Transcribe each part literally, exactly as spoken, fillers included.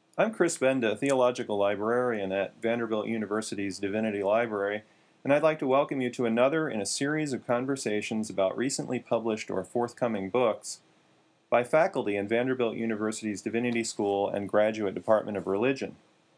I'm Chris Benda, Theological Librarian at Vanderbilt University's Divinity Library, and I'd like to welcome you to another in a series of conversations about recently published or forthcoming books by faculty in Vanderbilt University's Divinity School and Graduate Department of Religion.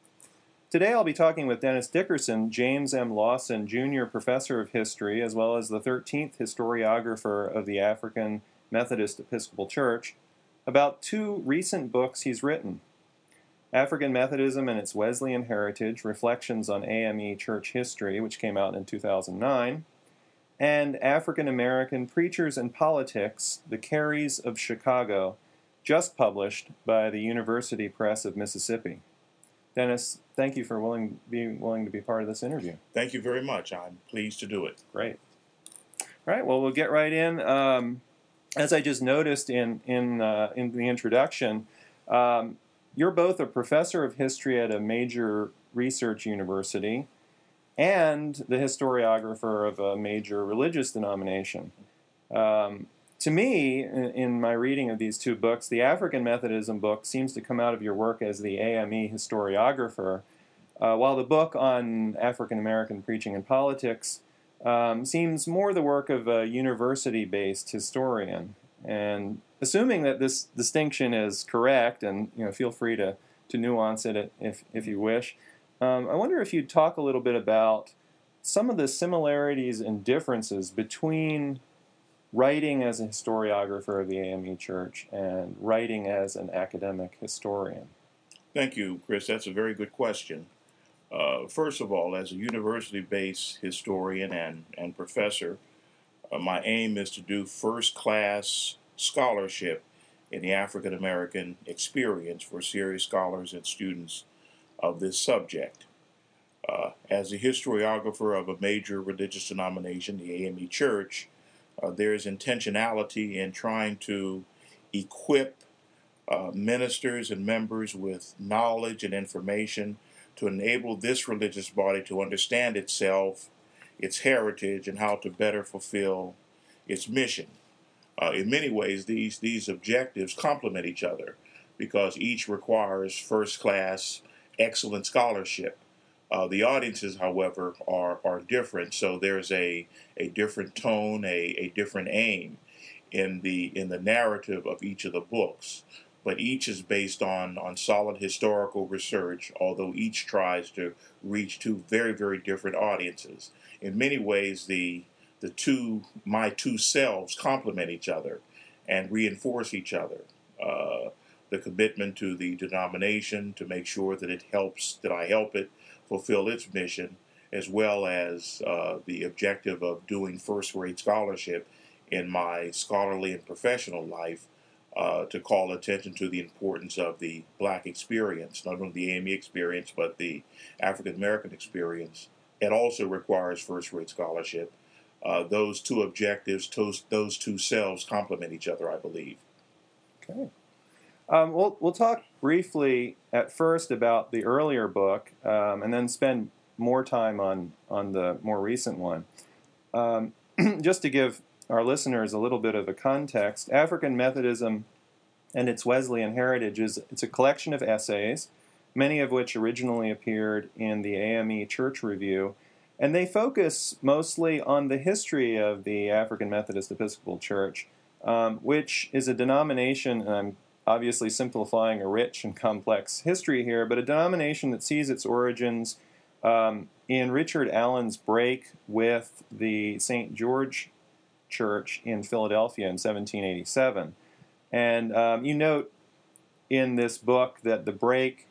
Today I'll be talking with Dennis Dickerson, James M. Lawson Junior Professor of History, as well as the thirteenth historiographer of the African Methodist Episcopal Church, about two recent books he's written. African Methodism and Its Wesleyan Heritage, Reflections on A M E Church History, which came out in two thousand nine, and African American Preachers and Politics, The Careys of Chicago, just published by the University Press of Mississippi. Dennis, thank you for willing, being willing to be part of this interview. Thank you very much. I'm pleased to do it. Great. All right, well, we'll get right in. Um, as I just noticed in, in, uh, in the introduction, um, you're both a professor of history at a major research university and the historiographer of a major religious denomination. Um, to me, in, in my reading of these two books, the African Methodism book seems to come out of your work as the A M E historiographer, uh, while the book on African American preaching and politics um, seems more the work of a university-based historian. And assuming that this distinction is correct, and you know, feel free to, to nuance it if, if you wish, um, I wonder if you'd talk a little bit about some of the similarities and differences between writing as a historiographer of the A M E Church and writing as an academic historian. Thank you, Chris. That's a very good question. Uh, first of all, as a university-based historian and, and professor, uh, my aim is to do first-class scholarship in the African American experience for serious scholars and students of this subject. Uh, as a historiographer of a major religious denomination, the A M E Church, uh, there is intentionality in trying to equip uh, ministers and members with knowledge and information to enable this religious body to understand itself, its heritage, and how to better fulfill its mission. Uh, in many ways, these, these objectives complement each other because each requires first-class, excellent scholarship. Uh, the audiences, however, are, are different, so there's a, a different tone, a, a different aim in the, in the narrative of each of the books. But each is based on, on solid historical research, although each tries to reach two very, very different audiences. In many ways, the the two my two selves complement each other and reinforce each other. Uh, the commitment to the denomination to make sure that it helps, that I help it fulfill its mission, as well as uh, the objective of doing first-rate scholarship in my scholarly and professional life. Uh, to call attention to the importance of the black experience, not only the A M E experience, but the African American experience. It also requires first-rate scholarship. Uh, those two objectives, those, those two selves complement each other, I believe. Okay. Um, we'll, we'll talk briefly at first about the earlier book um, and then spend more time on, on the more recent one. Um, just to give our listeners a little bit of a context, African Methodism and Its Wesleyan Heritage is it's a collection of essays, many of which originally appeared in the A M E Church Review, and they focus mostly on the history of the African Methodist Episcopal Church, um, which is a denomination, and I'm obviously simplifying a rich and complex history here, but a denomination that sees its origins um, in Richard Allen's break with the Saint George Church in Philadelphia in seventeen eighty-seven. And um, you note in this book that the break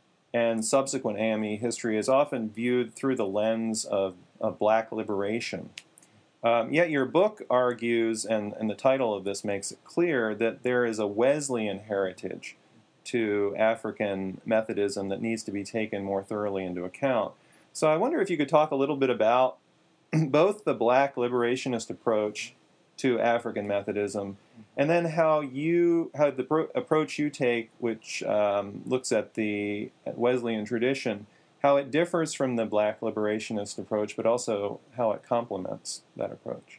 and subsequent A M E history is often viewed through the lens of, of black liberation. Um, yet your book argues, and, and the title of this makes it clear, that there is a Wesleyan heritage to African Methodism that needs to be taken more thoroughly into account. So I wonder if you could talk a little bit about both the black liberationist approach to African Methodism, and then how you how the pro- approach you take, which um, looks at the Wesleyan tradition, how it differs from the black liberationist approach, but also how it complements that approach.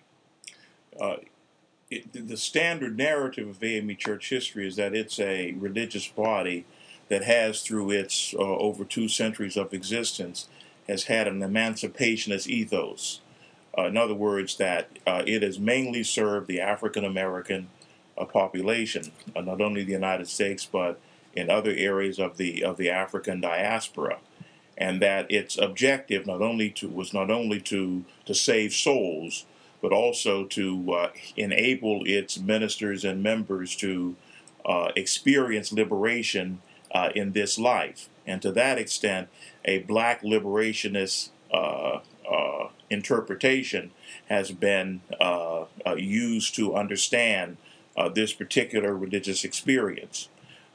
Uh, it, the standard narrative of A M E Church history is that it's a religious body that has, through its uh, over two centuries of existence, has had an emancipationist ethos. Uh, in other words, that uh, it has mainly served the African American uh, population, uh, not only the United States, but in other areas of the of the African diaspora, and that its objective not only to was not only to to save souls, but also to uh, enable its ministers and members to uh, experience liberation uh, in this life. And to that extent, a black liberationist uh, uh, interpretation has been uh, uh, used to understand uh, this particular religious experience.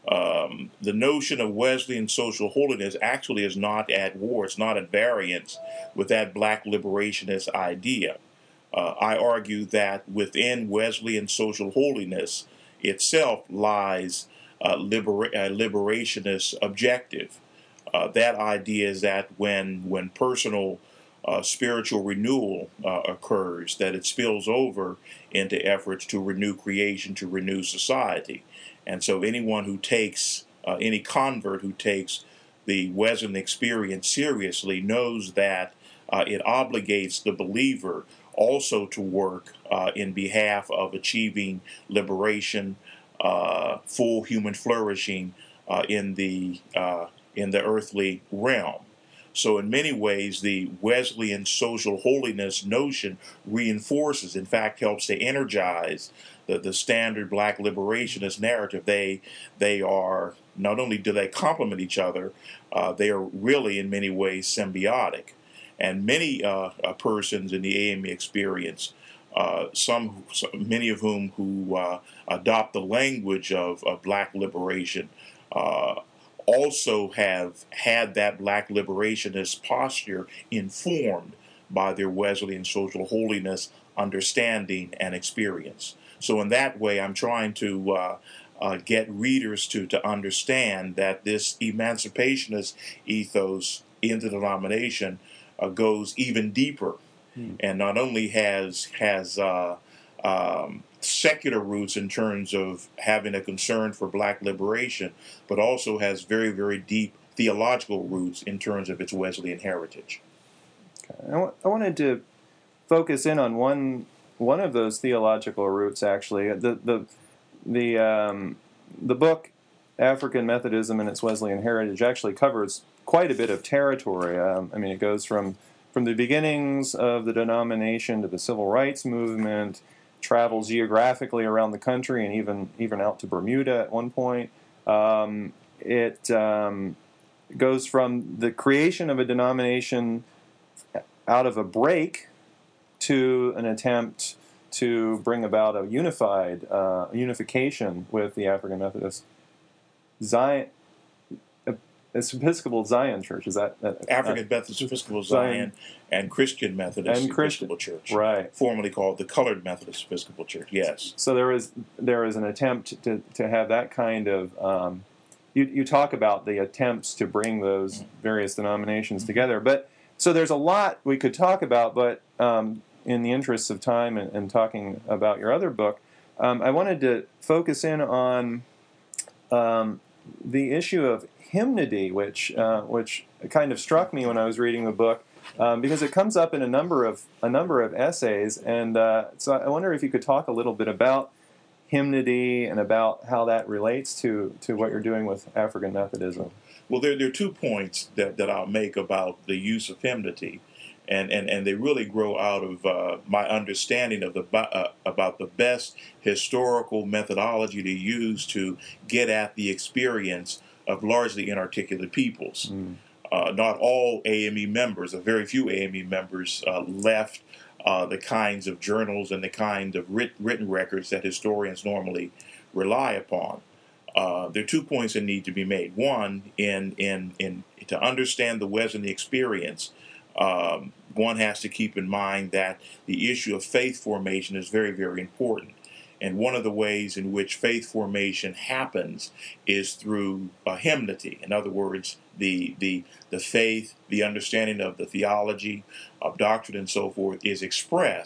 Um, the notion of Wesleyan social holiness actually is not at war, it's not at variance with that black liberationist idea. Uh, I argue that within Wesleyan social holiness itself lies a, libera- a liberationist objective. Uh, that idea is that when when personal uh, spiritual renewal uh, occurs, that it spills over into efforts to renew creation, to renew society. And so anyone who takes, uh, any convert who takes the Wesleyan experience seriously knows that uh, it obligates the believer also to work uh, in behalf of achieving liberation, uh, full human flourishing uh, in the uh, in the earthly realm. So in many ways, the Wesleyan social holiness notion reinforces, in fact, helps to energize the, the standard black liberationist narrative. They they are, not only do they complement each other, uh, they are really in many ways symbiotic. And many uh, uh, persons in the A M E experience, uh, some, many of whom who uh, adopt the language of, of black liberation, uh, also have had that black liberationist posture informed by their Wesleyan social holiness understanding and experience. So in that way, I'm trying to uh, uh, get readers to, to understand that this emancipationist ethos in the denomination uh, goes even deeper, hmm. and not only has has uh, um, secular roots in terms of having a concern for black liberation, but also has very, very deep theological roots in terms of its Wesleyan heritage. Okay. I, w- I wanted to focus in on one one of those theological roots. Actually, the the the um, the book African Methodism and its Wesleyan Heritage actually covers quite a bit of territory. Um, I mean, it goes from from the beginnings of the denomination to the civil rights movement, travels geographically around the country, and even even out to Bermuda at one point. Um, it um, goes from the creation of a denomination out of a break to an attempt to bring about a unified uh, unification with the African Methodist Zion, Episcopal Zion Church. Is that uh, African Methodist Episcopal Zion, Zion and Christian Methodist and Christian, Episcopal Church, right? Formerly called the Colored Methodist Episcopal Church. Yes. So there is there is an attempt to to have that kind of. Um, you you talk about the attempts to bring those mm-hmm. various denominations mm-hmm. together, but so there's a lot we could talk about, but um, in the interests of time and, and talking about your other book, um, I wanted to focus in on um, the issue of hymnody, which uh, which kind of struck me when I was reading the book, um, because it comes up in a number of a number of essays, and uh, so I wonder if you could talk a little bit about hymnody and about how that relates to, to what you're doing with African Methodism. Well, there, there are two points that, that I'll make about the use of hymnody, and, and, and they really grow out of uh, my understanding of the uh, about the best historical methodology to use to get at the experience of largely inarticulate peoples. Mm. Uh, not all A M E members, a very few A M E members, uh, left uh, the kinds of journals and the kind of writ- written records that historians normally rely upon. Uh, there are two points that need to be made. One, in in in to understand the Wesleyan experience, um, one has to keep in mind that the issue of faith formation is very, very important. And one of the ways in which faith formation happens is through uh, hymnody. In other words, the the the faith, the understanding of the theology, of doctrine, and so forth is expressed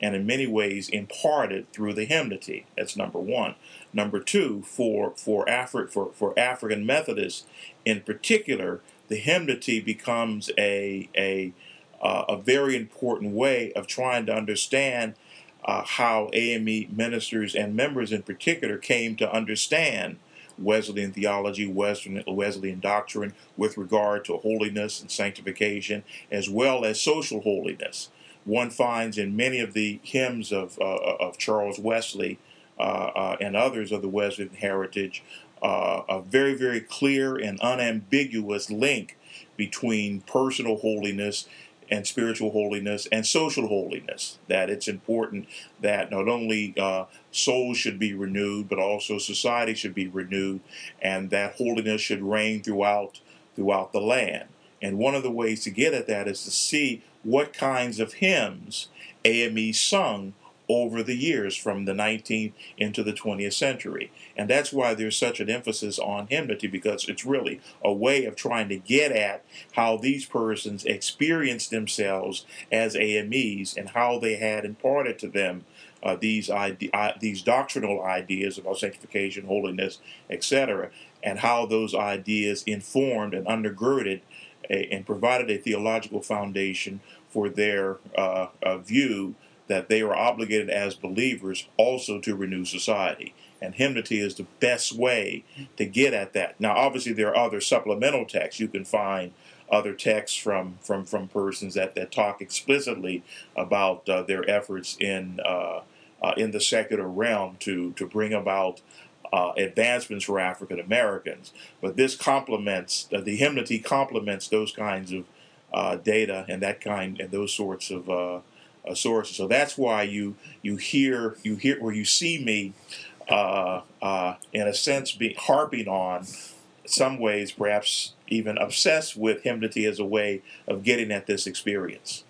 and in many ways imparted through the hymnody. That's number one. Number two, for for Afri- for, for African Methodists in particular, the hymnody becomes a a uh, a very important way of trying to understand uh, how A M E ministers and members in particular came to understand Wesleyan theology, Wesleyan, Wesleyan doctrine with regard to holiness and sanctification, as well as social holiness. One finds in many of the hymns of uh, of Charles Wesley uh, uh, and others of the Wesleyan heritage uh, a very, very clear and unambiguous link between personal holiness and spiritual holiness and social holiness, that it's important that not only uh, souls should be renewed, but also society should be renewed, and that holiness should reign throughout throughout the land. And one of the ways to get at that is to see what kinds of hymns A M E sung over the years from the nineteenth into the twentieth century. And that's why there's such an emphasis on hymnody, because it's really a way of trying to get at how these persons experienced themselves as A M Es and how they had imparted to them uh, these ide- uh, these doctrinal ideas about sanctification, holiness, et cetera, and how those ideas informed and undergirded a, and provided a theological foundation for their uh, uh, view that they are obligated as believers also to renew society. And hymnody is the best way to get at that. Now, obviously, there are other supplemental texts. You can find other texts from from, from persons that, that talk explicitly about uh, their efforts in uh, uh, in the secular realm to, to bring about uh, advancements for African Americans. But this complements, uh, the hymnody complements those kinds of uh, data and that kind and those sorts of uh, Uh, sources. So that's why you you hear you hear where you see me uh, uh, in a sense be harping on some ways, perhaps even obsessed with hymnody as a way of getting at this experience.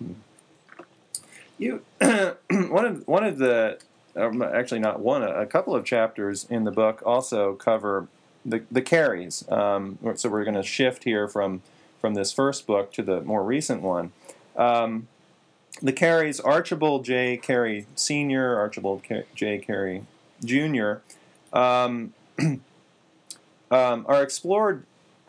You one of one of the um, actually not one a couple of chapters in the book also cover the the Careys. Um, so we're going to shift here from from this first book to the more recent one. Um, The Careys, Archibald J. Carey Senior, Archibald J. Carey Junior, um, um, are explored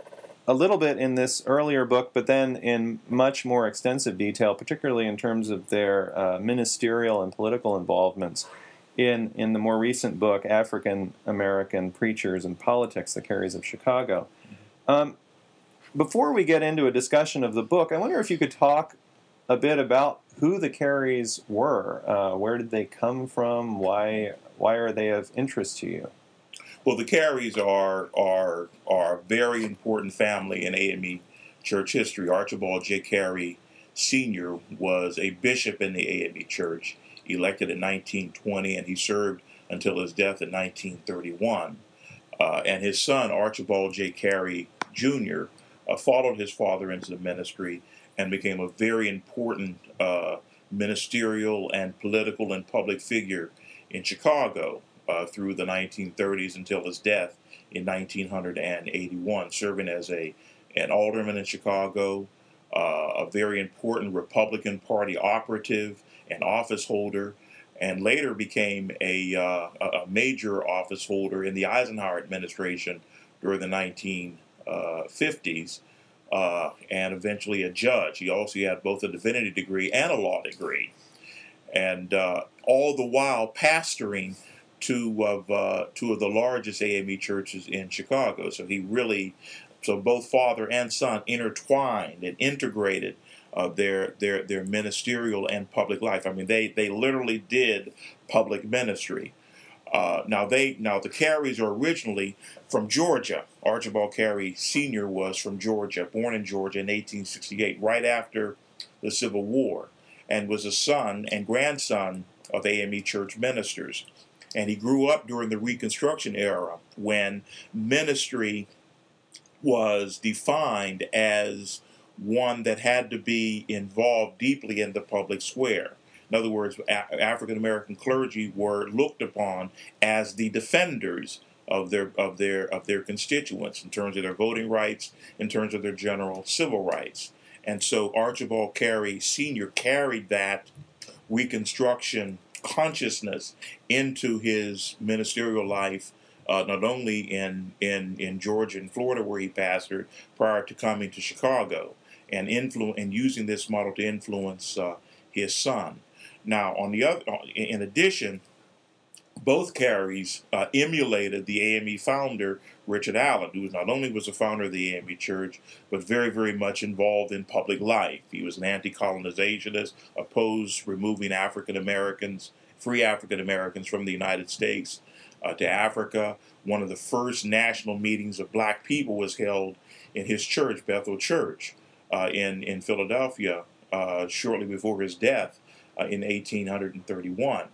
a little bit in this earlier book, but then in much more extensive detail, particularly in terms of their uh, ministerial and political involvements in, in the more recent book, African American Preachers and Politics, The Careys of Chicago. Um, before we get into a discussion of the book, I wonder if you could talk a bit about who the Careys were. Uh, where did they come from? Why why are they of interest to you? Well, the Careys are are are a very important family in A M E church history. Archibald J. Carey Senior was a bishop in the A M E church, elected in nineteen twenty, and he served until his death in nineteen thirty-one. Uh, and his son, Archibald J. Carey Junior, uh, followed his father into the ministry and became a very important uh, ministerial and political and public figure in Chicago uh, through the nineteen thirties until his death in nineteen eighty-one, serving as a an alderman in Chicago, uh, a very important Republican Party operative and office holder, and later became a, uh, a major office holder in the Eisenhower administration during the nineteen fifties. Uh, and eventually a judge. He also had both a divinity degree and a law degree, and uh, all the while pastoring two of uh, two of the largest A M E churches in Chicago. So he really, so both father and son intertwined and integrated uh, their their their ministerial and public life. I mean, they they literally did public ministry. Uh, now they now the Careys are originally from Georgia. Archibald Carey Senior was from Georgia, born in Georgia in eighteen sixty-eight, right after the Civil War, and was a son and grandson of A M E church ministers. And he grew up during the Reconstruction era when ministry was defined as one that had to be involved deeply in the public square. In other words, a- African American clergy were looked upon as the defenders of their of their of their constituents in terms of their voting rights, in terms of their general civil rights. And so Archibald Carey Senior carried that Reconstruction consciousness into his ministerial life, uh, not only in, in, in Georgia and Florida where he pastored prior to coming to Chicago, and influ- and using this model to influence uh, his son. Now, on the other, in addition, both Careys uh, emulated the A M E founder, Richard Allen, who not only was a founder of the A M E Church, but very, very much involved in public life. He was an anti-colonizationist, opposed removing African Americans, free African Americans from the United States uh, to Africa. One of the first national meetings of black people was held in his church, Bethel Church, uh, in, in Philadelphia, uh, shortly before his death uh, in eighteen thirty-one.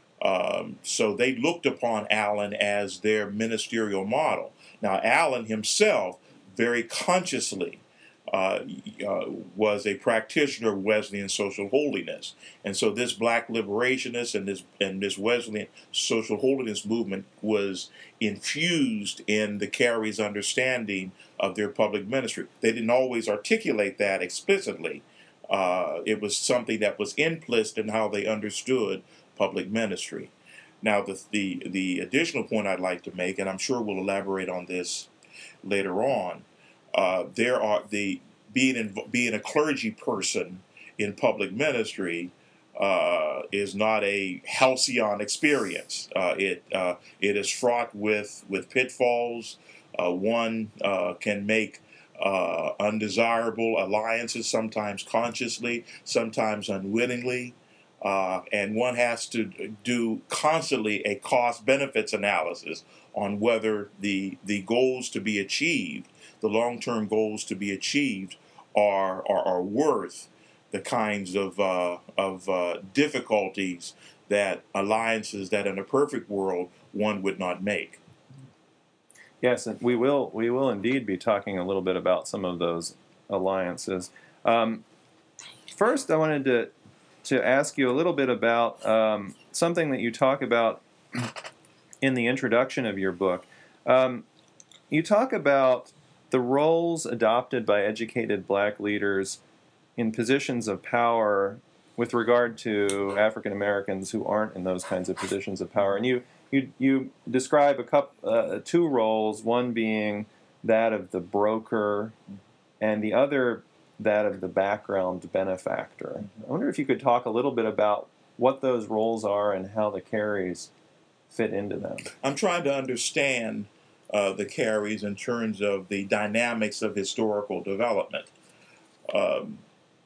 Um, so they looked upon Allen as their ministerial model. Now, Allen himself very consciously uh, uh, was a practitioner of Wesleyan social holiness. And so this black liberationist and this, and this Wesleyan social holiness movement was infused in the Careys' understanding of their public ministry. They didn't always articulate that explicitly. Uh, it was something that was implicit in how they understood public ministry. Now, the, the the additional point I'd like to make, and I'm sure we'll elaborate on this later on, uh, there are the being in, being a clergy person in public ministry uh, is not a halcyon experience. Uh, it uh, it is fraught with with pitfalls. Uh, one uh, can make uh, undesirable alliances, sometimes consciously, sometimes unwittingly. Uh, and one has to do constantly a cost-benefits analysis on whether the the goals to be achieved, the long-term goals to be achieved, are are, are worth the kinds of uh, of uh, difficulties that alliances that in a perfect world one would not make. Yes, and we will we will indeed be talking a little bit about some of those alliances. Um, first, I wanted to. to ask you a little bit about um, something that you talk about in the introduction of your book. Um, you talk about the roles adopted by educated black leaders in positions of power with regard to African Americans who aren't in those kinds of positions of power. And you you, you describe a couple, uh, two roles, one being that of the broker and the other that of the background benefactor. I wonder if you could talk a little bit about what those roles are and how the Careys fit into them. I'm trying to understand uh, the Careys in terms of the dynamics of historical development. Um,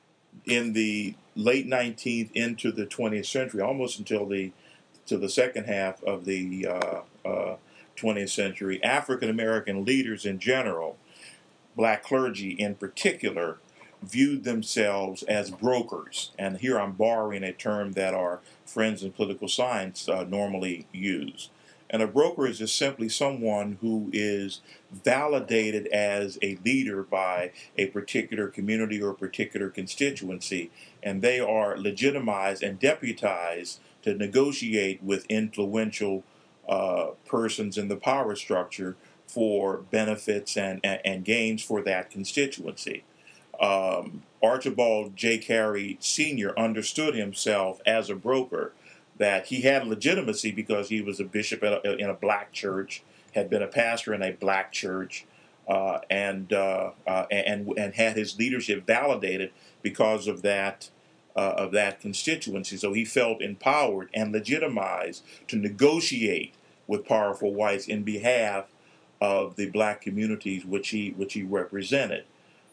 in the late nineteenth into the twentieth century, almost until the to the second half of the uh, uh, twentieth century, African American leaders in general, black clergy in particular, viewed themselves as brokers. And here I'm borrowing a term that our friends in political science uh, normally use. And a broker is just simply someone who is validated as a leader by a particular community or a particular constituency, and they are legitimized and deputized to negotiate with influential uh, persons in the power structure for benefits and, and, and gains for that constituency. Um, Archibald J. Carey Senior understood himself as a broker, that he had legitimacy because he was a bishop in a, in a black church, had been a pastor in a black church, uh, and, uh, uh, and and had his leadership validated because of that uh, of that constituency. So he felt empowered and legitimized to negotiate with powerful whites in behalf of the black communities which he which he represented.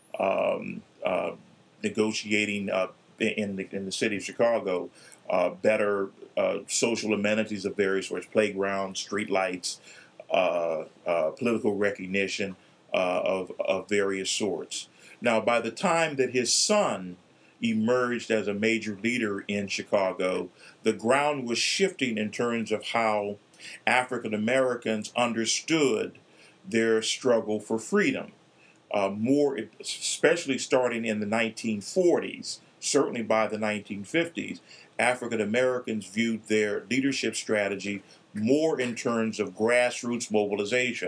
Um, uh, negotiating uh, in the in the city of Chicago uh, better uh, social amenities of various sorts, playgrounds, streetlights, uh, uh, political recognition uh, of of various sorts. Now, by the time that his son emerged as a major leader in Chicago, the ground was shifting in terms of how African Americans understood their struggle for freedom. Uh, more, especially starting in the nineteen forties, certainly by the nineteen fifties, African Americans viewed their leadership strategy more in terms of grassroots mobilization.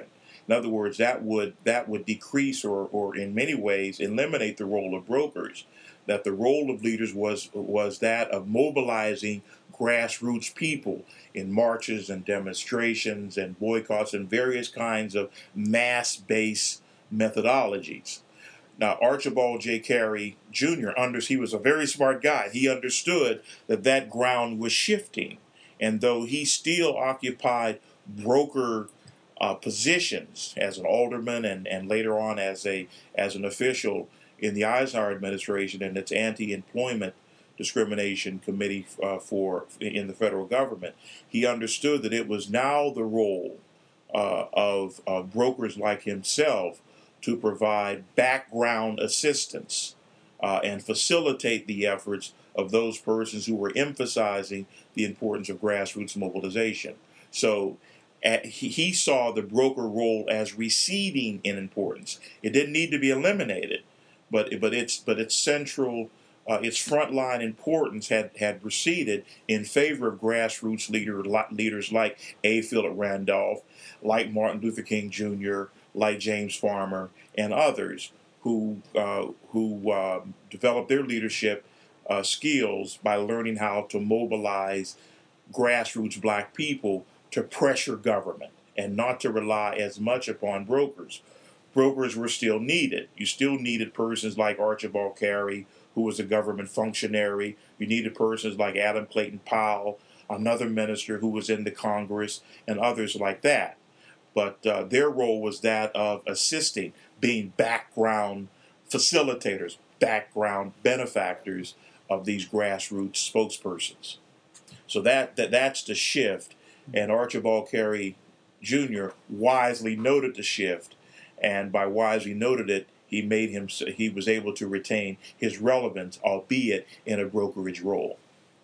In other words, that would that would decrease or, or in many ways eliminate the role of brokers. That the role of leaders was was that of mobilizing grassroots people in marches and demonstrations and boycotts and various kinds of mass-based methodologies. Now, Archibald J. Carey Junior, under, he was a very smart guy. He understood that that ground was shifting. And though he still occupied broker uh, positions as an alderman and, and later on as a as an official in the Eisenhower administration and its anti-employment discrimination committee uh, for in the federal government, he understood that it was now the role uh, of uh, brokers like himself to provide background assistance uh, and facilitate the efforts of those persons who were emphasizing the importance of grassroots mobilization. So uh, he, he saw the broker role as receding in importance. It didn't need to be eliminated, but but its but its central, uh, its frontline importance had had receded in favor of grassroots leader, leaders like A. Philip Randolph, like Martin Luther King Junior, like James Farmer, and others who uh, who uh, developed their leadership uh, skills by learning how to mobilize grassroots black people to pressure government and not to rely as much upon brokers. Brokers were still needed. You still needed persons like Archibald Carey, who was a government functionary. You needed persons like Adam Clayton Powell, another minister who was in the Congress, and others like that. But uh, their role was that of assisting, being background facilitators, background benefactors of these grassroots spokespersons. So that, that that's the shift, and Archibald Carey Junior wisely noted the shift, and by wisely noted it, he made him he was able to retain his relevance, albeit in a brokerage role.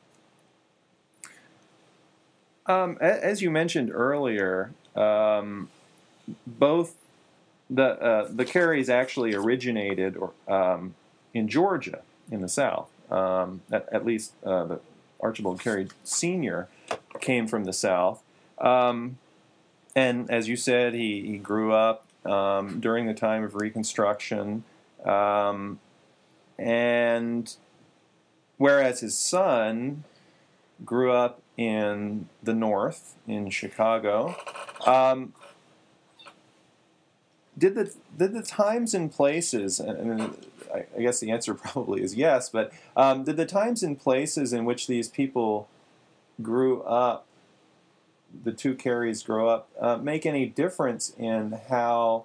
Um, as you mentioned earlier, um, both the uh, the Careys actually originated or, um, in Georgia in the South. Um, at, at least uh, the Archibald Carey Senior came from the South, um, and as you said, he, he grew up um, during the time of Reconstruction, um, and whereas his son grew up in the North, in Chicago. Um, did the did the times and places, and I, I guess the answer probably is yes, but um, did the times and places in which these people grew up, the two Careys grow up, uh, make any difference in how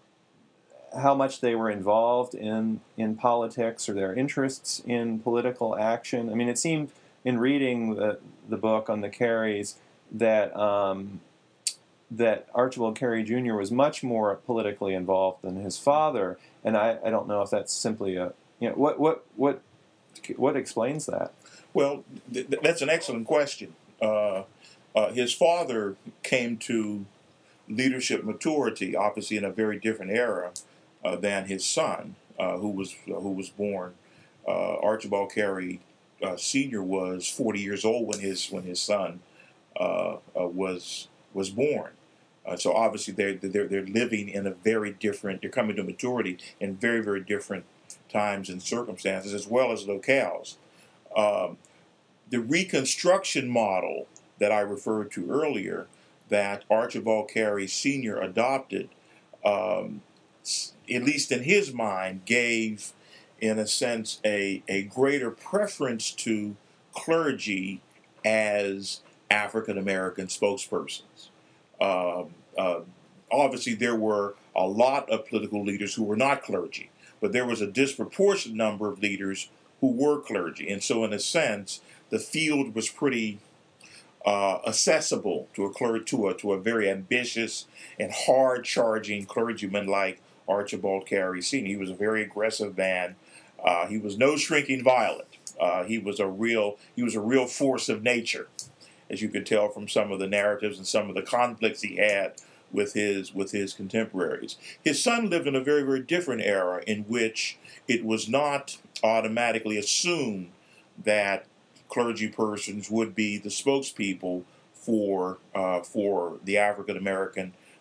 how much they were involved in in politics or their interests in political action? I mean, it seemed in reading the, the book on the Careys that um, that Archibald Carey Junior was much more politically involved than his father, and I, I don't know if that's simply a you know what what what what explains that. Well, th- that's an excellent question. Uh, uh, his father came to leadership maturity, obviously in a very different era uh, than his son, uh, who was uh, who was born. Uh, Archibald Carey uh, Senior was forty years old when his when his son uh, uh, was was born. Uh, so obviously they're, they're they're living in a very different. They're coming to maturity in very very different times and circumstances, as well as locales. Um, the Reconstruction model that I referred to earlier, that Archibald Carey Senior adopted, um, at least in his mind, gave, in a sense, a, a greater preference to clergy as African American spokespersons. Um, uh, obviously, there were a lot of political leaders who were not clergy, but there was a disproportionate number of leaders who were clergy. And so, in a sense, the field was pretty uh, accessible to a, cler- to, a, to a very ambitious and hard-charging clergyman like Archibald Carey Senior He was a very aggressive man. Uh, he was no shrinking violet. Uh, he was a real he was a real force of nature, as you could tell from some of the narratives and some of the conflicts he had with his with his contemporaries. His son lived in a very, very different era in which it was not automatically assumed that clergy persons would be the spokespeople for uh, for the African American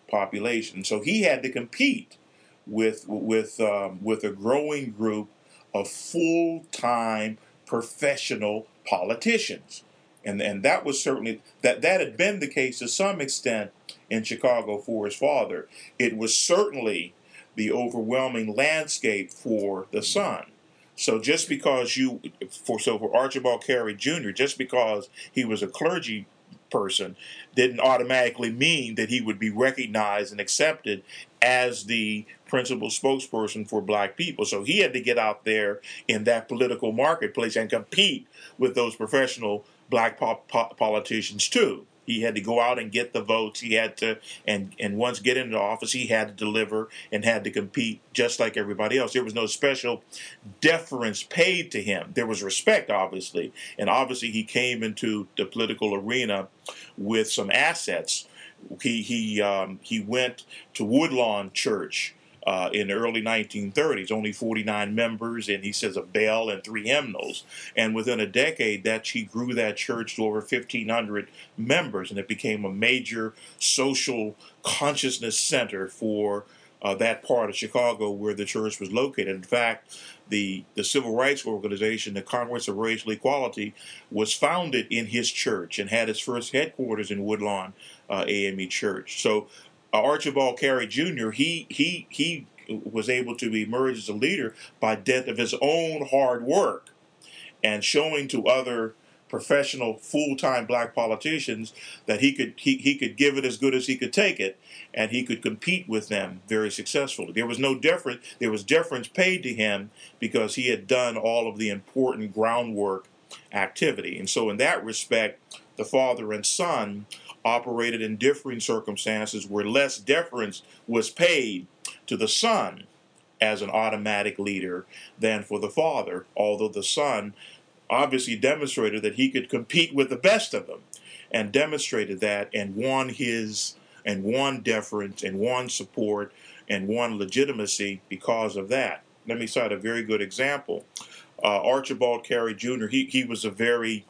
population. So he had to compete with with um, with a growing group of full-time professional politicians, and and that was certainly that that had been the case to some extent in Chicago for his father. It was certainly the overwhelming landscape for the son. So just because you for so for Archibald Carey Junior, just because he was a clergy person, didn't automatically mean that he would be recognized and accepted as the principal spokesperson for black people. So he had to get out there in that political marketplace and compete with those professional black po- po- politicians too. He had to go out and get the votes. He had to, and and once get into office, he had to deliver and had to compete just like everybody else. There was no special deference paid to him. There was respect, obviously, and obviously he came into the political arena with some assets. He he um, he went to Woodlawn Church uh, in the early nineteen thirties, only forty-nine members, and he says a bell and three hymnals. And within a decade, that he grew that church to over fifteen hundred members, and it became a major social consciousness center for uh, that part of Chicago where the church was located. In fact, the the civil rights organization, the Congress of Racial Equality, was founded in his church and had its first headquarters in Woodlawn uh, A M E Church. So uh, Archibald Carey Junior, he he he was able to emerge as a leader by dint of his own hard work and showing to other professional full-time black politicians that he could he, he could give it as good as he could take it, and he could compete with them very successfully. There was no difference. There was deference paid to him because he had done all of the important groundwork activity. And so in that respect, the father and son operated in differing circumstances where less deference was paid to the son as an automatic leader than for the father, although the son obviously demonstrated that he could compete with the best of them, and demonstrated that and won his and won deference and won support and won legitimacy because of that. Let me cite a very good example. Uh, Archibald Carey Junior, he, he was a very,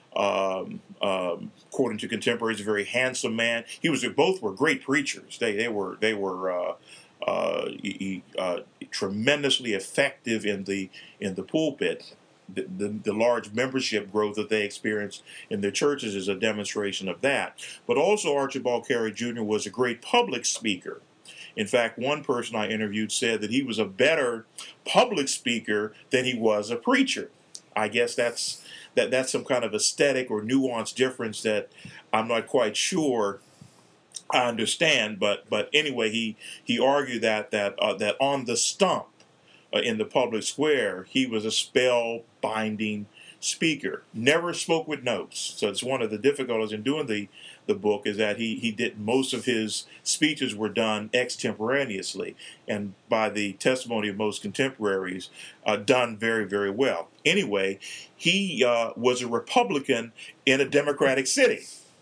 um, um, according to contemporaries, a very handsome man. He was both were great preachers. They they were they were uh, uh, he, uh, tremendously effective in the in the pulpit. The, the, the large membership growth that they experienced in their churches is a demonstration of that. But also Archibald Carey Junior was a great public speaker. In fact, one person I interviewed said that he was a better public speaker than he was a preacher. I guess that's that that's some kind of aesthetic or nuanced difference that I'm not quite sure I understand. But but anyway, he he argued that that uh, that on the stump, Uh, in the public square, he was a spell-binding speaker. Never spoke with notes. So it's one of the difficulties in doing the, the book is that he, he did most of his speeches were done extemporaneously, and by the testimony of most contemporaries, uh, done very, very well. Anyway, he uh, was a Republican in a Democratic city.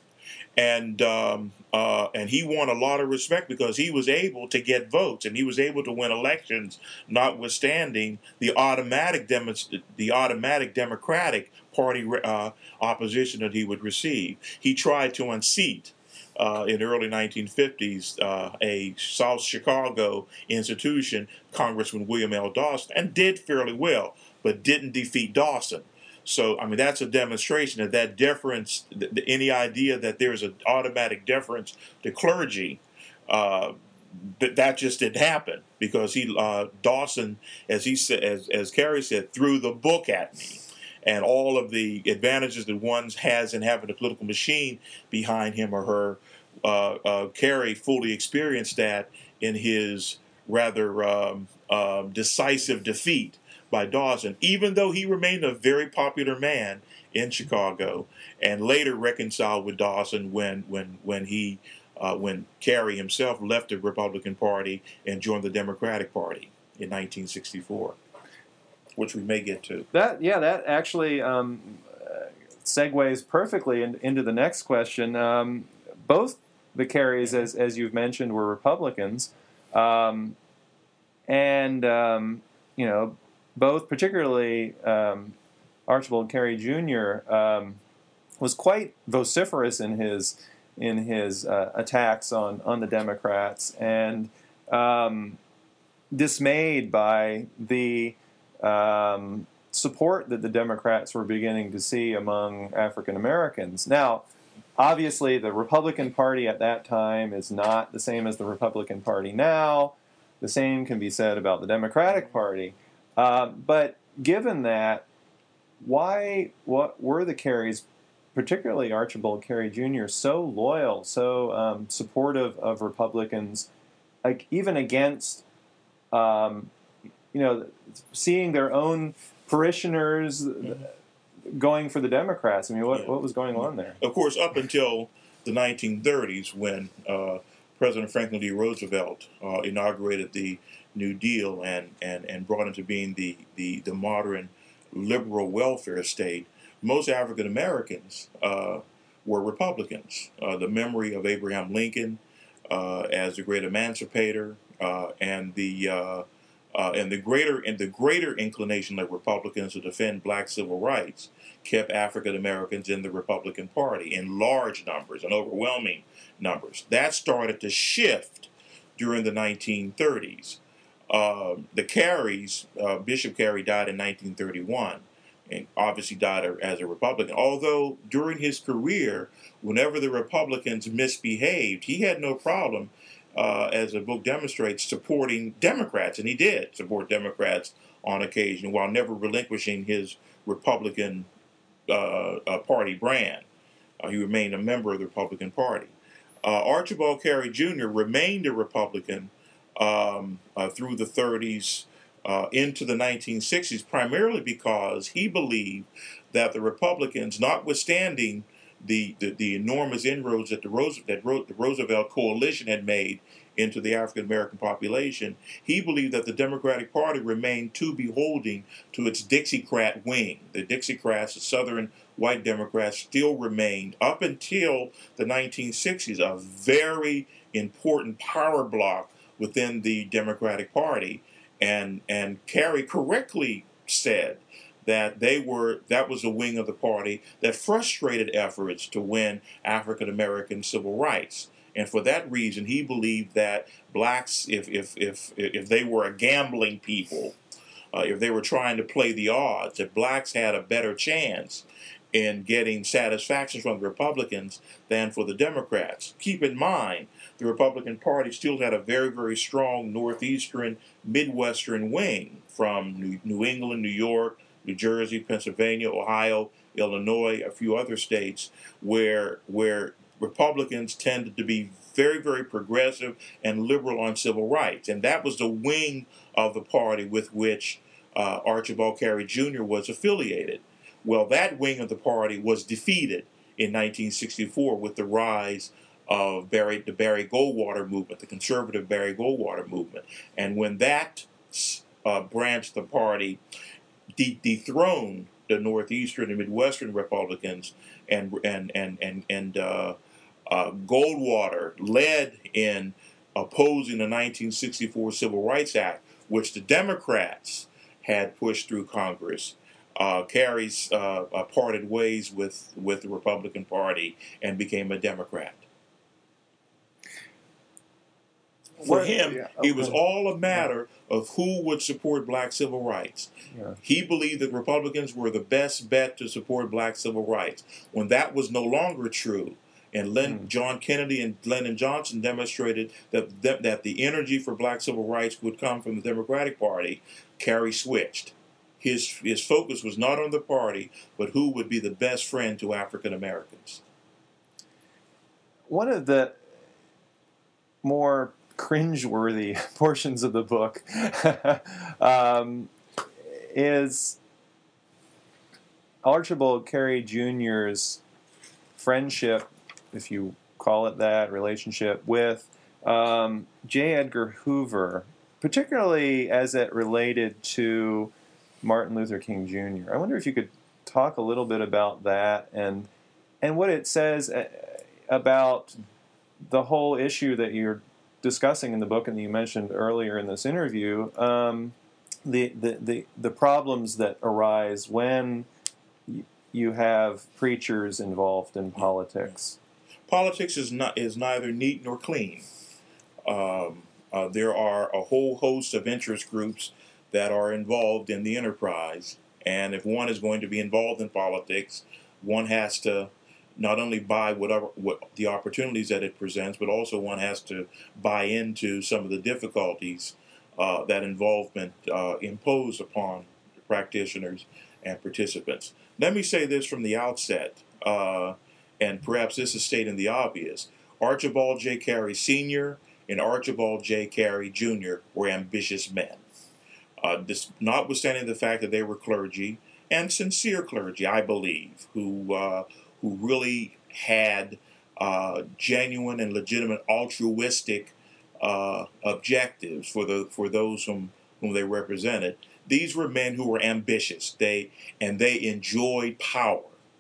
And um, uh, and he won a lot of respect because he was able to get votes and he was able to win elections, notwithstanding the automatic demo- the automatic Democratic Party uh, opposition that he would receive. He tried to unseat uh, in the early nineteen fifties uh, a South Chicago institution, Congressman William L. Dawson, and did fairly well, but didn't defeat Dawson. So, I mean, that's a demonstration of that deference, the, the, any idea that there's an automatic deference to clergy, uh, that, that just didn't happen because he, uh, Dawson, as he said, as, as Carey said, threw the book at me. And all of the advantages that one has in having a political machine behind him or her, uh, uh, Carey fully experienced that in his rather um, uh, decisive defeat by Dawson, even though he remained a very popular man in Chicago, and later reconciled with Dawson when when when he uh, when Carey himself left the Republican Party and joined the Democratic Party in nineteen sixty-four, which we may get to. That yeah, that actually um, uh, segues perfectly in, into the next question. Um, both the Careys, as as you've mentioned, were Republicans, um, and um, you know. Both, particularly um, Archibald Carey Junior, um, was quite vociferous in his in his uh, attacks on, on the Democrats, and um, dismayed by the um, support that the Democrats were beginning to see among African Americans. Now, obviously, the Republican Party at that time is not the same as the Republican Party now. The same can be said about the Democratic Party. Uh, but given that, why what were the Careys, particularly Archibald Carey Junior, so loyal, so um, supportive of Republicans, like even against, um, you know, seeing their own parishioners going for the Democrats? I mean, what, Yeah. what was going on there? Of course, up until the nineteen thirties, when uh, President Franklin D. Roosevelt uh, inaugurated the New Deal and, and, and brought into being the, the, the modern liberal welfare state, most African Americans uh, were Republicans. Uh, the memory of Abraham Lincoln uh, as the great emancipator uh, and the uh, uh, and the greater and the greater inclination of Republicans to defend black civil rights kept African Americans in the Republican Party in large numbers and overwhelming numbers. That started to shift during the nineteen thirties. Uh, the Careys, uh, Bishop Carey died in nineteen thirty-one, and obviously died as a Republican. Although during his career, whenever the Republicans misbehaved, he had no problem, uh, as the book demonstrates, supporting Democrats, and he did support Democrats on occasion while never relinquishing his Republican uh, uh, Party brand. Uh, he remained a member of the Republican Party. Uh, Archibald Carey Junior remained a Republican um, uh, through the thirties uh, into the nineteen sixties, primarily because he believed that the Republicans, notwithstanding the, the, the enormous inroads that the, Rose, that Ro, the Roosevelt coalition had made into the African American population, he believed that the Democratic Party remained too beholden to its Dixiecrat wing. The Dixiecrats, the Southern white Democrats, still remained, up until the nineteen sixties, a very important power block within the Democratic Party. And, and Carey correctly said that they were that was a wing of the party that frustrated efforts to win African American civil rights. And for that reason, he believed that blacks, if if if if they were a gambling people, uh, if they were trying to play the odds, that blacks had a better chance in getting satisfaction from the Republicans than for the Democrats. Keep in mind, the Republican Party still had a very, very strong northeastern, midwestern wing from New, New England, New York, New Jersey, Pennsylvania, Ohio, Illinois, a few other states where where Republicans tended to be very, very progressive and liberal on civil rights. And that was the wing of the party with which uh, Archibald Carey Junior was affiliated. Well, that wing of the party was defeated in nineteen sixty-four with the rise of Barry, the Barry Goldwater movement, the conservative Barry Goldwater movement. And when that uh, branch of the party de- dethroned the Northeastern and Midwestern Republicans, and and and and and uh, uh, Goldwater led in opposing the nineteen sixty-four Civil Rights Act, which the Democrats had pushed through Congress. Uh, Carey's uh, uh, parted ways with, with the Republican Party and became a Democrat. For What- him, yeah, it was okay. all a matter of who would support black civil rights. Yeah. He believed that Republicans were the best bet to support black civil rights. When that was no longer true, and Len, Mm. John Kennedy and Lyndon Johnson demonstrated that, that that the energy for black civil rights would come from the Democratic Party, Carey switched. His his focus was not on the party, but who would be the best friend to African Americans. One of the more cringeworthy portions of the book um, is Archibald Carey Junior's friendship, if you call it that, relationship with um, J. Edgar Hoover, particularly as it related to Martin Luther King Junior I wonder if you could talk a little bit about that and and what it says about the whole issue that you're discussing in the book and that you mentioned earlier in this interview, um, the, the, the, the problems that arise when you have preachers involved in politics. Politics is not is neither neat nor clean. Um, uh, there are a whole host of interest groups that are involved in the enterprise, and if one is going to be involved in politics, one has to not only buy whatever what the opportunities that it presents, but also one has to buy into some of the difficulties uh, that involvement uh, impose upon practitioners and participants. Let me say this from the outset, uh, and perhaps this is stating the obvious. Archibald J. Carey Senior and Archibald J. Carey Junior were ambitious men. Uh, this, notwithstanding the fact that they were clergy, and sincere clergy, I believe, who uh, who really had uh, genuine and legitimate altruistic uh, objectives for the for those whom whom they represented. These were men who were ambitious. They and they enjoyed power,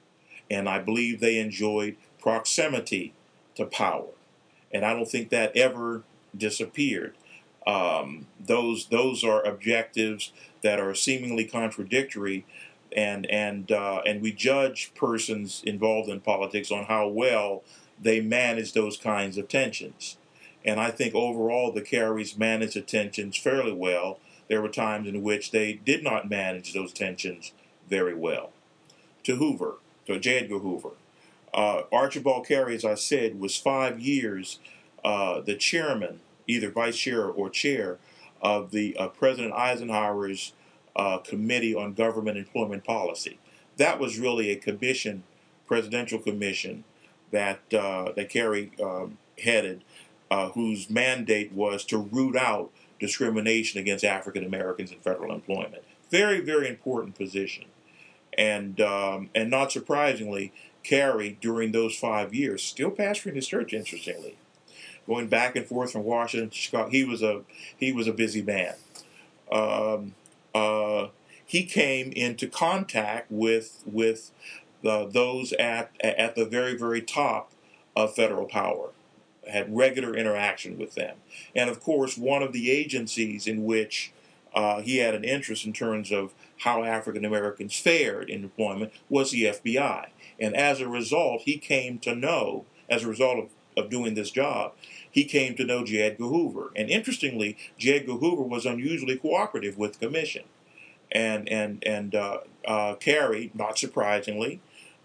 and I believe they enjoyed proximity to power. And I don't think that ever disappeared. Um, those those are objectives that are seemingly contradictory, and and uh, and we judge persons involved in politics on how well they manage those kinds of tensions. And I think overall the Careys managed the tensions fairly well. There were times in which they did not manage those tensions very well. To Hoover, to J. Edgar Hoover. Uh, Archibald Carey, as I said, was five years uh, the chairman, either vice chair or chair, of the uh, President Eisenhower's uh, Committee on Government Employment Policy. That was really a commission, presidential commission, that uh, that Carey um, headed, uh, whose mandate was to root out discrimination against African Americans in federal employment. Very, very important position. And um, and not surprisingly, Carey, during those five years, still pastoring his church, interestingly, going back and forth from Washington to Chicago. He was a he was a busy man. Um, uh, he came into contact with with the, those at at the very very top of federal power, had regular interaction with them, and of course, one of the agencies in which uh, he had an interest in terms of how African Americans fared in employment was the F B I. And as a result, he came to know, as a result of, of doing this job, he came to know J. Edgar Hoover. And interestingly, J. Edgar Hoover was unusually cooperative with the commission. And and and uh, uh, Carey, not surprisingly,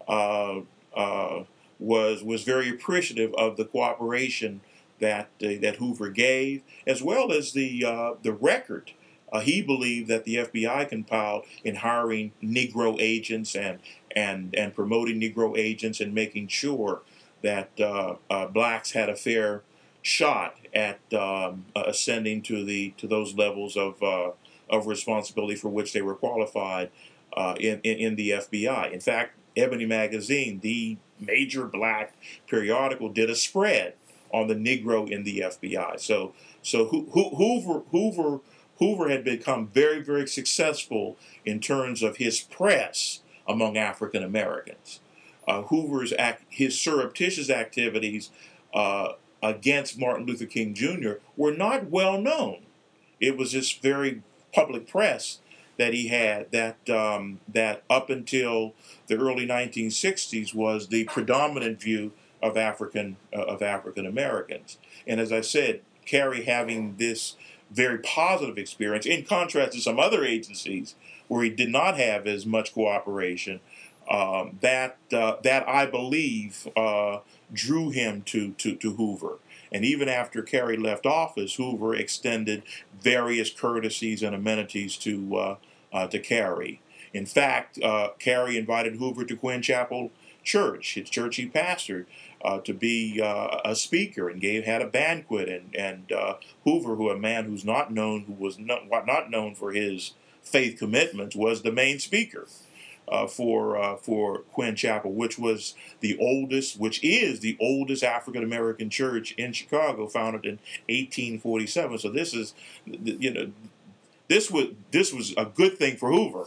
uh, uh, was was very appreciative of the cooperation that uh, that Hoover gave, as well as the uh, the record. Uh, he believed that the F B I compiled in hiring Negro agents and and and promoting Negro agents and making sure that uh, uh, blacks had a fair shot at um, uh, ascending to the to those levels of uh, of responsibility for which they were qualified uh, in, in in the F B I. In fact, Ebony Magazine, the major black periodical, did a spread on the Negro in the F B I. So so Ho- Ho- Hoover Hoover. Hoover had become very, very successful in terms of his press among African Americans. Uh, Hoover's act, his surreptitious activities uh, against Martin Luther King Junior were not well known. It was this very public press that he had that um, that up until the early nineteen sixties was the predominant view of African uh, of African Americans. And as I said, Carey having this very positive experience, in contrast to some other agencies where he did not have as much cooperation. Um, that uh, that I believe uh, drew him to, to to Hoover. And even after Carey left office, Hoover extended various courtesies and amenities to uh, uh, to Carey. In fact, uh, Carey invited Hoover to Quinn Chapel Church, his church he pastored, uh, to be uh, a speaker, and gave had a banquet. And and uh, Hoover, who a man who's not known, who was not not known for his faith commitments, was the main speaker uh, for uh, for Quinn Chapel, which was the oldest, which is the oldest African American church in Chicago, founded in eighteen forty-seven. So this is, you know, this was this was a good thing for Hoover.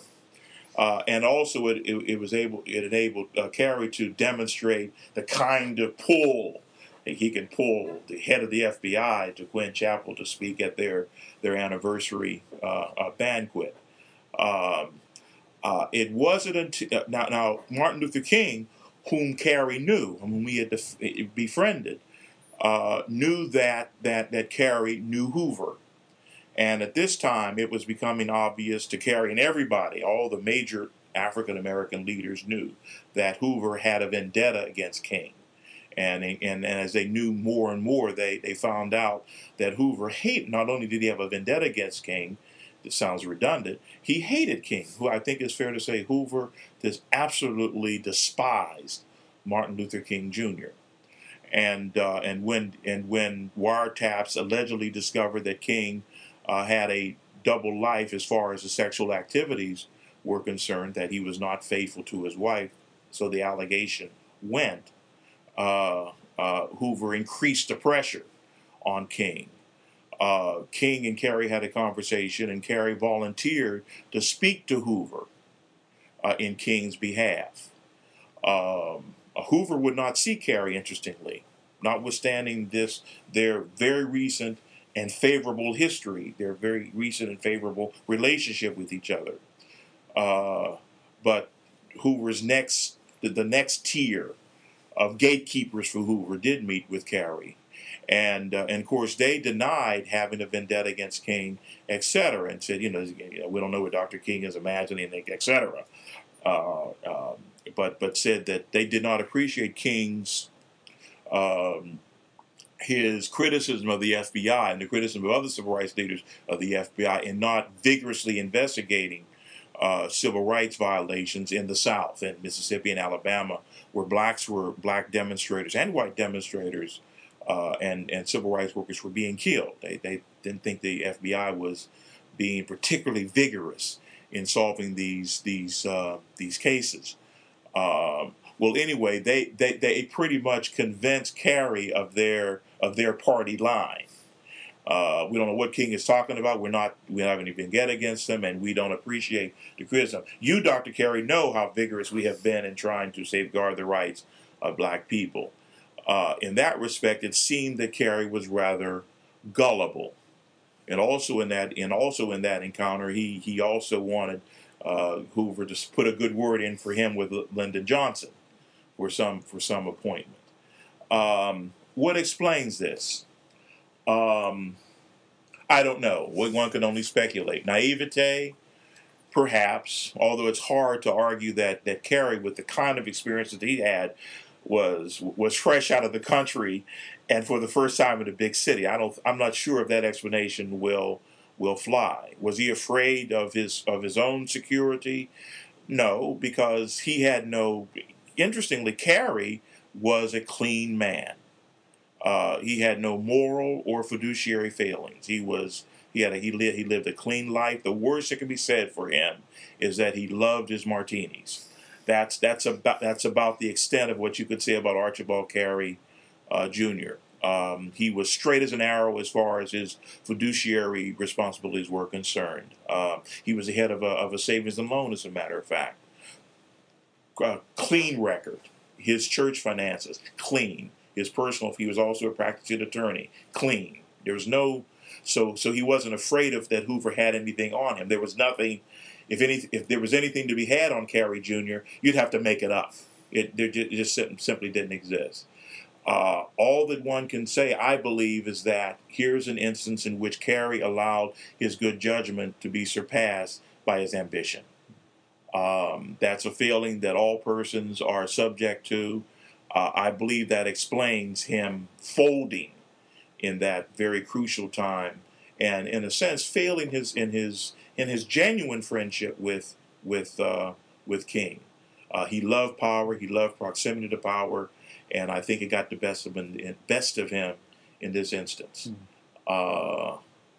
Uh, and also, it, it, it was able it enabled uh, Carey to demonstrate the kind of pull that he can pull the head of the F B I to Quinn Chapel to speak at their their anniversary uh, uh, banquet. Um, uh, it wasn't until now, now Martin Luther King, whom Carey knew, whom he had befriended, uh, knew that that that Carey knew Hoover. And at this time, it was becoming obvious to Carey and everybody, all the major African-American leaders knew that Hoover had a vendetta against King. And, and, and as they knew more and more, they, they found out that Hoover hated, not only did he have a vendetta against King, it sounds redundant, he hated King, who I think is fair to say Hoover just absolutely despised Martin Luther King Junior And uh, and when and when wiretaps allegedly discovered that King Uh, had a double life as far as the sexual activities were concerned, that he was not faithful to his wife, so the allegation went. Uh, uh, Hoover increased the pressure on King. Uh, King and Carey had a conversation, and Carey volunteered to speak to Hoover uh, in King's behalf. Um, Hoover would not see Carey, interestingly, notwithstanding this, their very recent and favorable history, their very recent and favorable relationship with each other. Uh, but Hoover's next, the, the next tier of gatekeepers for Hoover did meet with Carey. And, uh, and of course, they denied having a vendetta against King, et cetera, and said, you know, we don't know what Doctor King is imagining, et cetera. Uh, um, but, but said that they did not appreciate King's um, his criticism of the F B I and the criticism of other civil rights leaders of the F B I in not vigorously investigating uh, civil rights violations in the South, in Mississippi and Alabama, where blacks were black demonstrators and white demonstrators uh, and and civil rights workers were being killed. They they didn't think the F B I was being particularly vigorous in solving these these uh, these cases. Um, well, anyway, they, they, they pretty much convinced Carey of their of their party line. Uh, we don't know what King is talking about. We're not we haven't even get against him, and we don't appreciate the criticism. You, Doctor Carey, know how vigorous we have been in trying to safeguard the rights of black people. Uh, in that respect, it seemed that Carey was rather gullible, and also in that and also in that encounter, he he also wanted uh, Hoover to put a good word in for him with Lyndon Johnson for some for some appointment. Um, what explains this? Um, I don't know. One can only speculate. Naivete, perhaps, although it's hard to argue that, that Carey, with the kind of experience that he had, was was fresh out of the country and for the first time in a big city. I don't I'm not sure if that explanation will will fly. Was he afraid of his of his own security? No, because he had no interestingly, Carey was a clean man. Uh, he had no moral or fiduciary failings. He was he had a, he lived he lived a clean life. The worst that can be said for him is that he loved his martinis. That's that's about that's about the extent of what you could say about Archibald Carey uh, Junior Um, he was straight as an arrow as far as his fiduciary responsibilities were concerned. Uh, he was the head of a, of a savings and loan, as a matter of fact. Uh, clean record. His church finances, clean. His personal, he was also a practicing attorney, clean. There was no, so so he wasn't afraid of that Hoover had anything on him. There was nothing, if any, if there was anything to be had on Carey Junior, you'd have to make it up. It, there just, it just simply didn't exist. Uh, all that one can say, I believe, is that here's an instance in which Carey allowed his good judgment to be surpassed by his ambition. Um, that's a feeling that all persons are subject to. Uh, I believe that explains him folding in that very crucial time, and in a sense, failing his in his in his genuine friendship with with uh, with King. Uh, he loved power. He loved proximity to power, and I think it got the best of him. Best of him in this instance. Mm. Uh,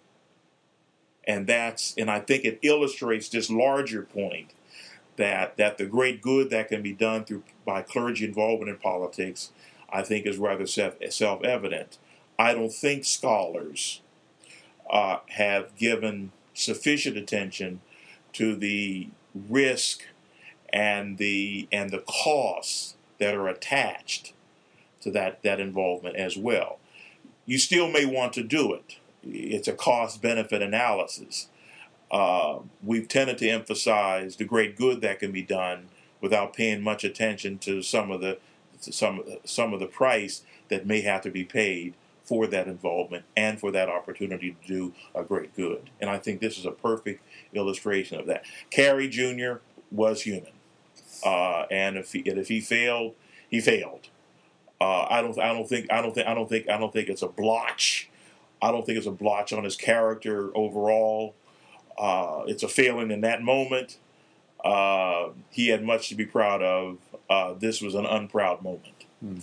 and that's and I think it illustrates this larger point. That, that the great good that can be done through by clergy involvement in politics, I think, is rather self, self-evident. I don't think scholars uh, have given sufficient attention to the risk and the and the costs that are attached to that, that involvement as well. You still may want to do it. It's a cost-benefit analysis. Uh, we've tended to emphasize the great good that can be done without paying much attention to some of the to some some of the price that may have to be paid for that involvement and for that opportunity to do a great good. And I think this is a perfect illustration of that. Cary Junior was human, uh, and if he, and if he failed, he failed. Uh, I don't I don't think I don't think I don't think I don't think it's a blotch. I don't think it's a blotch on his character overall. Uh, it's a failing in that moment. Uh, he had much to be proud of. Uh, this was an unproud moment. Hmm.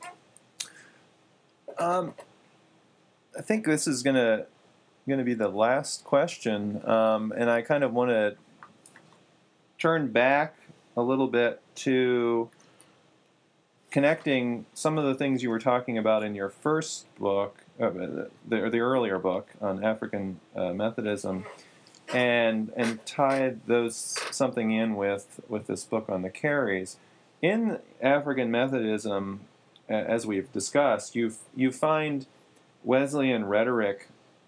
Um, I think this is gonna gonna be the last question, um, and I kind of want to turn back a little bit to connecting some of the things you were talking about in your first book, uh, the, the earlier book on African uh, Methodism, and and tied those something in with with this book on the Careys. In African Methodism, as we've discussed, you you find Wesleyan rhetoric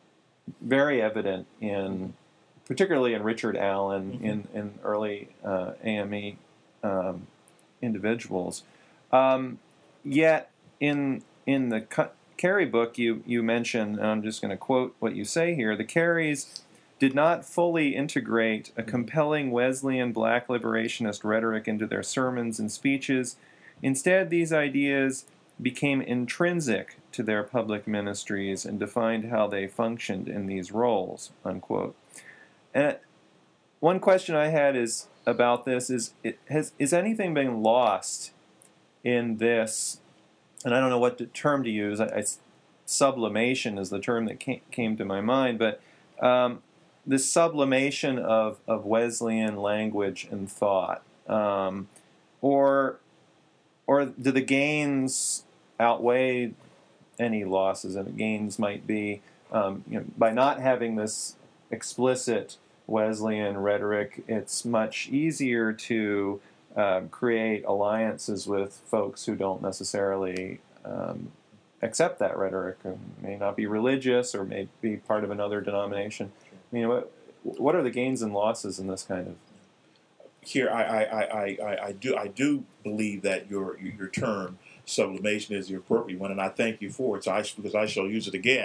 very evident in, particularly in Richard Allen, mm-hmm. in in early uh, A M E um, individuals. Um, yet in in the Carey book, you you mention, and I'm just going to quote what you say here: the Careys did not fully integrate a compelling Wesleyan black liberationist rhetoric into their sermons and speeches. Instead, these ideas became intrinsic to their public ministries and defined how they functioned in these roles, unquote. And one question I had is about this is, it has is anything been lost in this, and I don't know what term to use, I, I, sublimation is the term that came, came to my mind, but um, this sublimation of, of Wesleyan language and thought, um, or or do the gains outweigh any losses? And the gains might be, um, you know, by not having this explicit Wesleyan rhetoric, it's much easier to uh, create alliances with folks who don't necessarily um, accept that rhetoric, or may not be religious, or may be part of another denomination. I mean, what, what are the gains and losses in this kind of? Here, I, I, I, I, I do I do believe that your your term sublimation is the appropriate one, and I thank you for it. So I, because I shall use it again.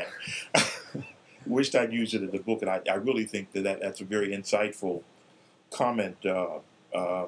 Wished I'd used it in the book, and I, I really think that, that that's a very insightful comment uh, uh,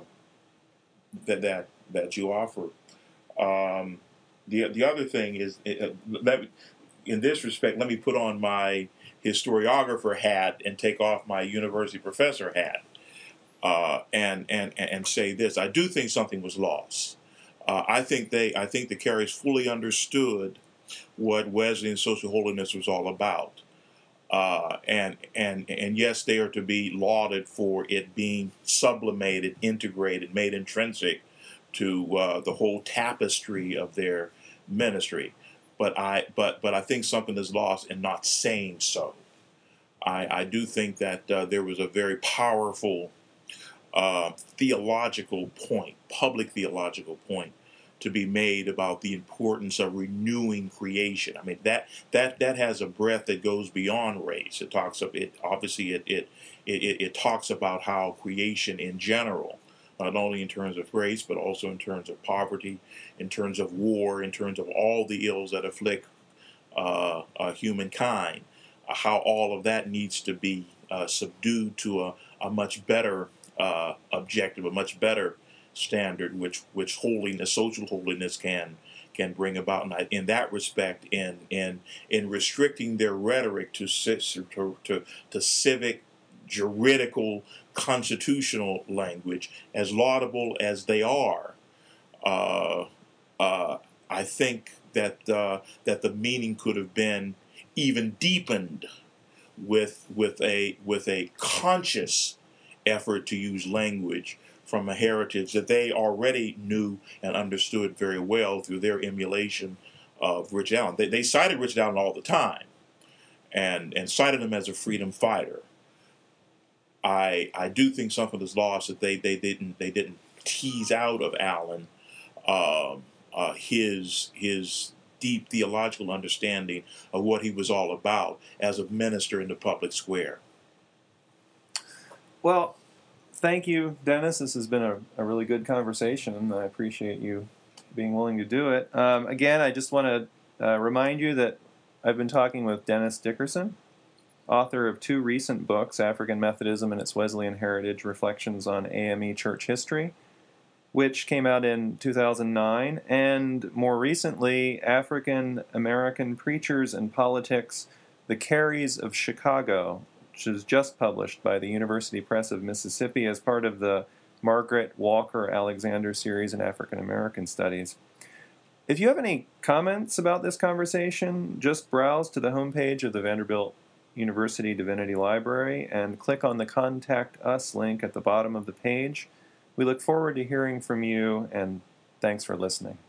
that that that you offer. Um, the the other thing is, uh, let me, in this respect, let me put on my historiographer hat and take off my university professor hat, uh, and and and say this: I do think something was lost. Uh, I think they, I think the Careys fully understood what Wesleyan social holiness was all about, uh, and and and yes, they are to be lauded for it being sublimated, integrated, made intrinsic to uh, the whole tapestry of their ministry. But I, but but I think something is lost in not saying so. I, I do think that uh, there was a very powerful uh, theological point, public theological point, to be made about the importance of renewing creation. I mean, that that that has a breadth that goes beyond race. It talks of it. Obviously, it it it, it talks about how creation in general, not only in terms of race, but also in terms of poverty, in terms of war, in terms of all the ills that afflict uh, uh, humankind, uh, how all of that needs to be uh, subdued to a, a much better uh, objective, a much better standard, which which holiness, social holiness, can can bring about. And I, in that respect, in in in restricting their rhetoric to to to, to civic, juridical, constitutional language, as laudable as they are, uh, uh, I think that uh, that the meaning could have been even deepened with with a with a conscious effort to use language from a heritage that they already knew and understood very well through their emulation of Rich Allen. They, they cited Rich Allen all the time, and and cited him as a freedom fighter. I I do think something is lost that they they didn't they didn't tease out of Allen uh, uh, his his deep theological understanding of what he was all about as a minister in the public square. Well, thank you, Dennis. This has been a, a really good conversation, and I appreciate you being willing to do it. Um, again, I just want to uh, remind you that I've been talking with Dennis Dickerson, author of two recent books, African Methodism and Its Wesleyan Heritage, Reflections on A M E Church History, which came out in two thousand nine, and more recently, African American Preachers and Politics, The Careys of Chicago, which is just published by the University Press of Mississippi as part of the Margaret Walker Alexander series in African American Studies. If you have any comments about this conversation, just browse to the homepage of the Vanderbilt University Divinity Library and click on the Contact Us link at the bottom of the page. We look forward to hearing from you, and thanks for listening.